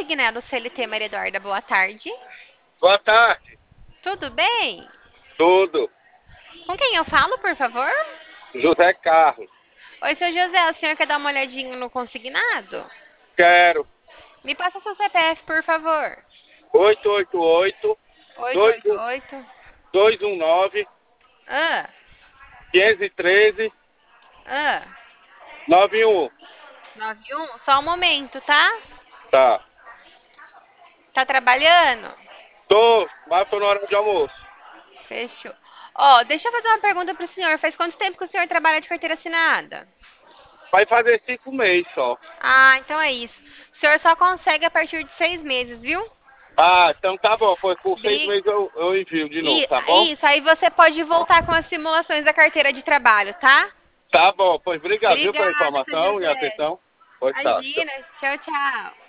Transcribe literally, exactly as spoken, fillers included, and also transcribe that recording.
consignado C L T Maria Eduarda, boa tarde. Boa tarde. Tudo bem? Tudo. Com quem eu falo, por favor? José Carlos. Oi, seu José, o senhor quer dar uma olhadinha no consignado? Quero. Me passa seu C P F, por favor. oito oito oito, Oito dois oito oito. um nove, Ah, cinco um três, ah. nove um. nove um. Só um momento, tá? Tá. Tá trabalhando? Tô, mas tô na hora de almoço. Fechou. Ó, deixa eu fazer uma pergunta pro senhor. Faz quanto tempo que o senhor trabalha de carteira assinada? Vai fazer cinco meses só. Ah, então é isso. O senhor só consegue a partir de seis meses, viu? Ah, então tá bom. Pois por seis Bri- meses eu, eu envio de novo, E, tá bom? isso, aí você pode voltar com as simulações da carteira de trabalho, tá? Tá bom. Pois obrigado, viu, pela Obrigada, seu informação e José. atenção. Pois tá. Imagina. Tchau, tchau.